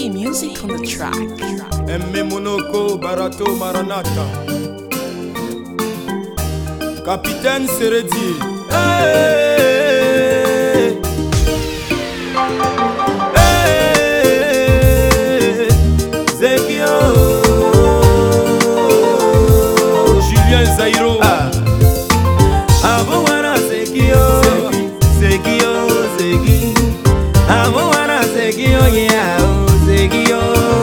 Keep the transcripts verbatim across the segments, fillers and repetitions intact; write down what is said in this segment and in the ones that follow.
E music on the track. M. Monoko Barato Maranata Capitaine Seredi. Hey, hey, Zekio Julien Zairo. Ah. Abuwana Zekio Zekio Zeki Abuwana Zekio yeah Zekio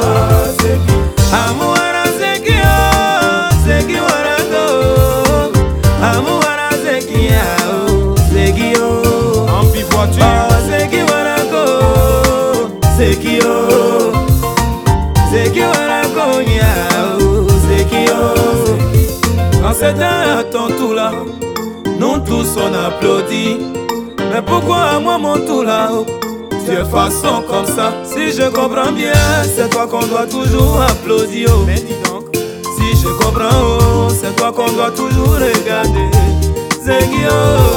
Abuwana Zekio Zeki Warago Abuwana Zekio Zekio Ambivoiture Zeki Warago Zekio Zeki Warago yeah Zekio. Quand c'était à ton tour là, nous tous on applaudit. Mais pourquoi à moi mon tour là? Tu es façon comme ça. Si je comprends bien, c'est toi qu'on doit toujours applaudir. Oh. Mais dis donc, si je comprends, oh, c'est toi qu'on doit toujours regarder. Zekio,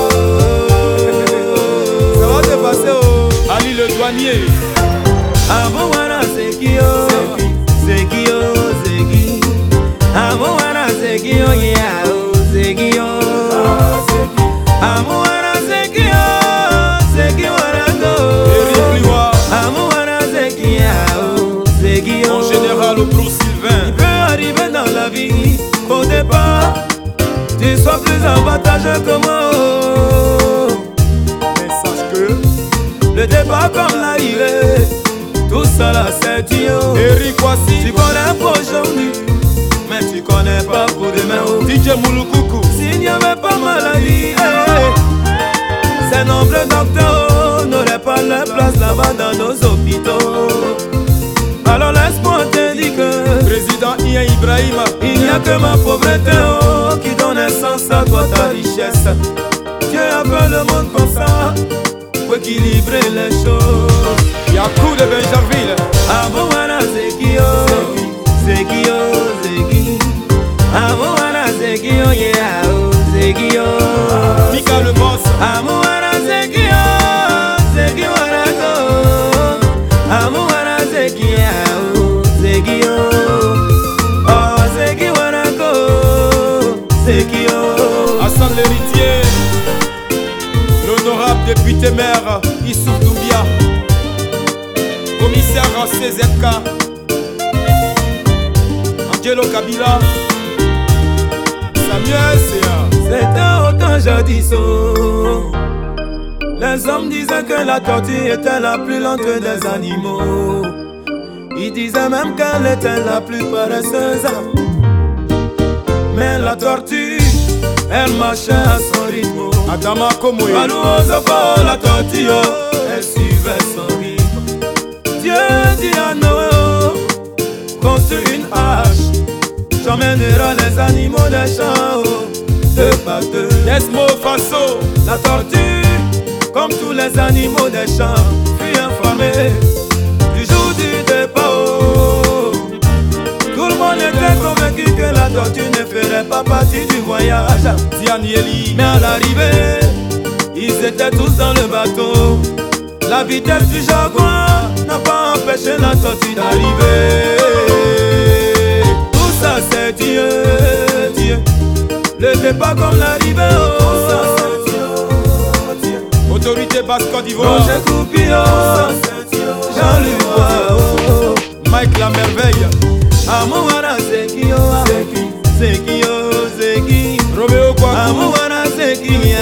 ça va te passer, oh. Ali le douanier. Abuwana Zekio, Zekio, Zeki. Abuwana Zekio, yeah, oh, Zekio. Abuwana Zekio, Zeki Warago. Abuwana Zekio, Zekio. Mon général au Bruce Sylvain. Il peut arriver dans la vie qu'au départ tu sois plus avantageux que moi. Mais sache que le départ comme l'arrivée, tout ça là c'est Dieu. Eric voici. Tu connais pour aujourd'hui, mais tu connais pas pour demain. Oh. D J Moulukoukou. S'il n'y avait pas maladie, hey, ces nombreux docteurs n'auraient pas leur place là-bas dans nos hôpitaux. Alors laisse-moi te dire que Président Ia Ibrahima, il n'y a que ma pauvreté oh, qui donne sens à toi ta richesse. Dieu a fait le monde comme ça pour équilibrer les choses. Yakou de Benjarville. Abuwana Zekio, Zekio, Zeki. Abuwana Zekio, yeah, oh, Zekio. Mika le boss. Abuwana Zekio, Zeki Warago. Abuwana Zekio, Zekio. Oh, Zeki Warago, Zekio. Hassan l'héritier, l'honorable député maire Issouf Doumbia, commissaire C Z K, Angelo Kabila, Samuel Séa. C'était autant jadis. Les hommes disaient que la tortue était la plus lente des animaux. Ils disaient même qu'elle était la plus paresseuse. Mais la tortue, elle marchait à son rythme. Adama Komoye. Palouozoko, la tortue, elle suivait son rythme. Dieu dit à Noé, construis une hache, j'emmènerai les animaux des champs, deux par deux. Desmo Faso, la tortue, comme tous les animaux des champs, fut informée du jour du départ. Oh. Tout le monde était convaincu que la tortue ne ferait pas partie du voyage. Dianieli. Mais à l'arrivée, ils étaient tous dans le bateau. La vitesse du jaguar n'a pas empêché la tortue d'arriver. Tout ça c'est Dieu, Dieu. Le départ comme l'arrivée. Oh. Autorité basse Côte d'Ivoire. Roger Coupillon, Jean-Luc oh. Mike la merveille. Abuwana Zekio, Zekio, Zeki. Roméo Kwaku. Abuwana Zekio.